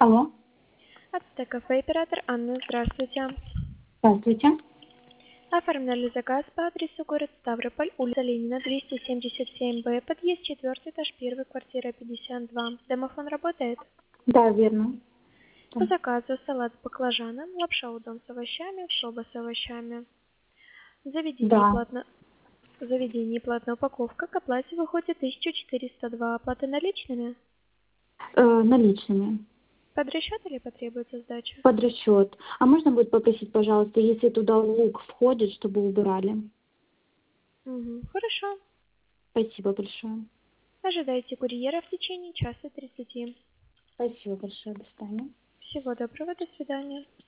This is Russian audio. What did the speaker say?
Алло, Ацтек Кафе, оператор Анна, здравствуйте. здравствуйте. Оформляли заказ по адресу город Ставрополь, улица Ленина, 277Б, подъезд 4, этаж 1, квартира 52. Домофон работает? Да, верно. Да. По заказу салат с баклажаном, лапша удон с овощами, соба с овощами. Да. Заведение платная упаковка, к оплате выходит 1402. Оплата наличными? Наличными. Под расчет или потребуется сдача? Под расчет. А можно будет попросить, пожалуйста, если туда лук входит, чтобы убирали? Хорошо. Спасибо большое. Ожидайте курьера в течение часа 30. Спасибо большое. До свидания. Всего доброго, до свидания.